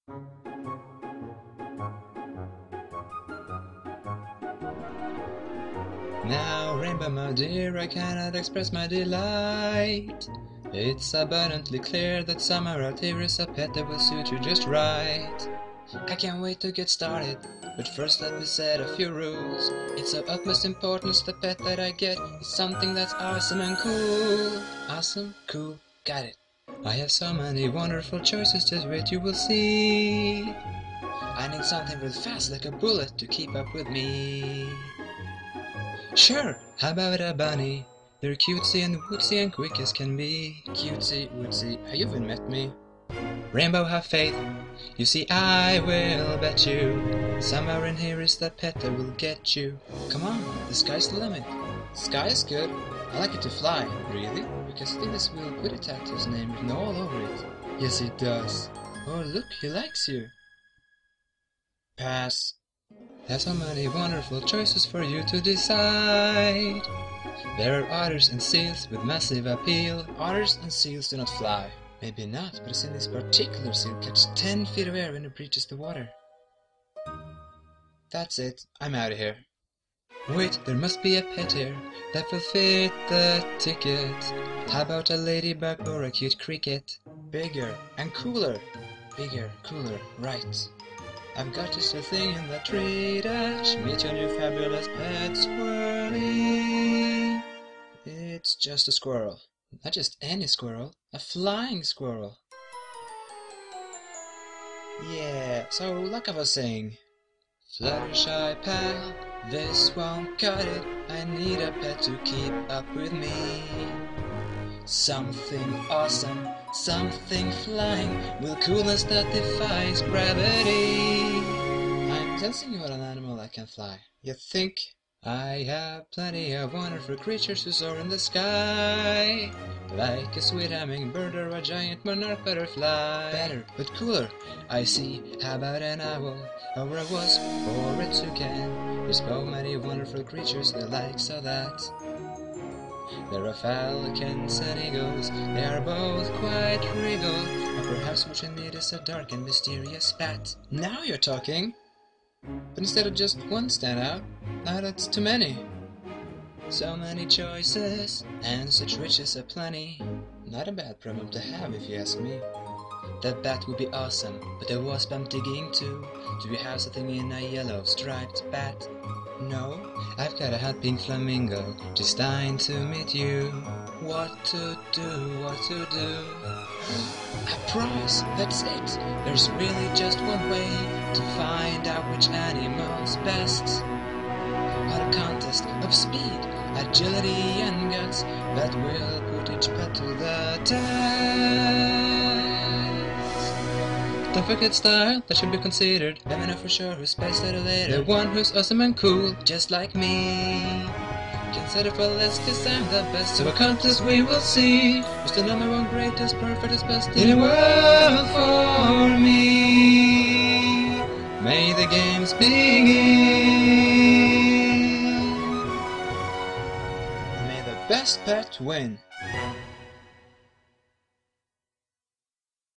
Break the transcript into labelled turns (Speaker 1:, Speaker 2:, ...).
Speaker 1: Now, Rainbow, my dear, I cannot express my delight. It's abundantly clear that somewhere out here is a pet that will suit you just right. I can't wait to get started, but first let me set a few rules. It's of utmost importance the pet that I get is something that's awesome and cool. Awesome, cool, got it. I have so many wonderful choices, just wait you will see. I need something real fast like a bullet to keep up with me. Sure, how about a bunny? They're cutesy and wootsy and quick as can be. Cutesy, wootsy, you haven't met me. Rainbow, have faith. You see, I will bet you somewhere in here is the pet that will get you. Come on, the sky's the limit. Sky is good. I like it to fly. Really? Because I think this will put a tattoo's name written all over it. Yes, it does. Oh, look, he likes you. Pass. There's so many wonderful choices for you to decide. There are otters and seals with massive appeal. Otters and seals do not fly. Maybe not, but I've seen this particular seal catch 10 feet of air when it breaches the water. That's it, I'm out of here. Wait, there must be a pet here that will fit the ticket. How about a ladybug or a cute cricket? Bigger and cooler. Bigger, cooler, right. I've got just a thing in the tree dash. Meet your new fabulous pet squirrely. It's just a squirrel. Not just any squirrel, a flying squirrel. Yeah, so like I was saying, Fluttershy pal, this won't cut it. I need a pet to keep up with me. Something awesome, something flying, with coolness that defies gravity. I'm sensing you are an animal that can fly. You think? I have plenty of wonderful creatures who soar in the sky, like a sweet hummingbird or a giant monarch butterfly. Better, but cooler. I see. How about an owl, or a wasp, or a toucan? There's so many wonderful creatures they like so that there are falcons and eagles. They are both quite regal. Or perhaps what you need is a dark and mysterious bat. Now you're talking! But instead of just one standout, now that's too many. So many choices, and such riches aplenty. Not a bad problem to have if you ask me. That bat would be awesome, but the wasp I'm digging to. Do you have something in a yellow striped bat? No, I've got a hot pink flamingo, just dying to meet you. What to do, what to do? A prize, that's it. There's really just one way to find out which animal's best. What a contest of speed, agility and guts that will put each pet to the test. Don't forget style, that should be considered. Let me know for sure who's best at it later. The one who's awesome and cool, just like me. Consider for less, cause I'm the best. So a contest we will see who's the number one greatest, perfectest, best in the world for me. May the games begin. May the best pet win.